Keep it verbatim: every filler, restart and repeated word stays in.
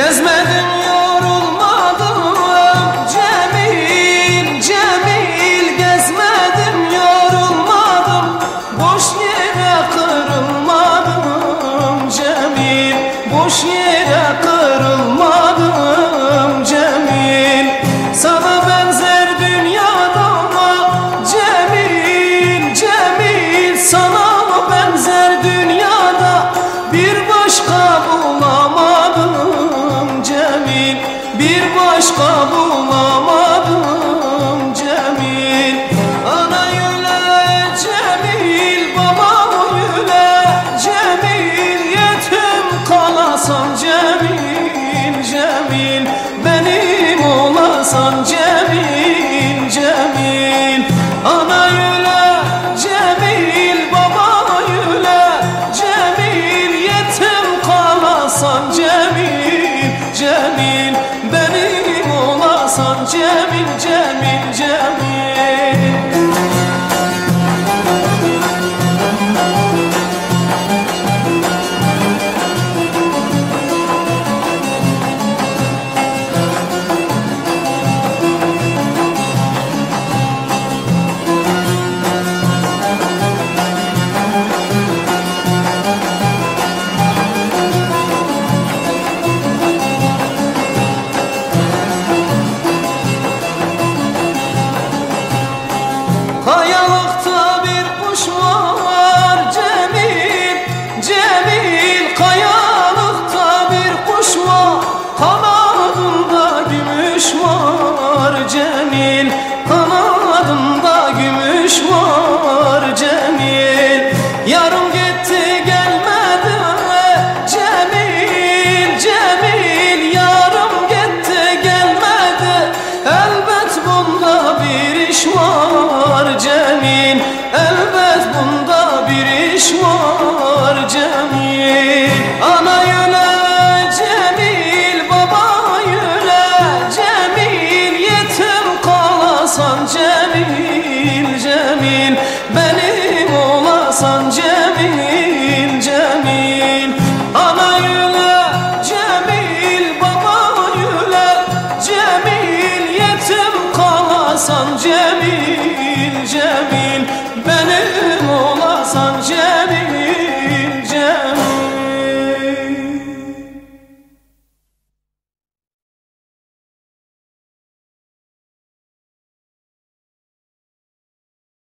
Gezmedim yorulmadım Cemil, Cemil. Gezmedim yorulmadım, boş yere kırılmadım Cemil, boş yere kırılmadım Cemil. Sana benzer dünyada Cemil, Cemil. Sana benzer dünyada bir başka bulamadım Cemil, bir başka bulamadım Cemil. Ana yüle Cemil, baba yüle Cemil. Yetim kalasan Cemil, Cemil. Benim olasan Cemil, Cemil. Ana yüle Cemil, baba yüle Cemil. Yetim kalasan Cemil, Cemil. Benim olasan Cemil, Cemil, Cemil. Kayalıkta bir kuş var Cemil, Cemil. Kayalıkta bir kuş var, kanadında gümüş var Cemil, kanadında gümüş var Cemil. Yarım gitti gelmedi Cemil, Cemil. Yarım gitti gelmedi, elbet bunda bir iş var Cemil, elbet bunda bir iş var Cemil. Ana yüle Cemil, baba yüle Cemil. Yetim kalasan Cemil, Cemil. Benim olasan Cemil, Cemil. Ana yüle Cemil, baba yüle Cemil. Yetim kalasan Cemil,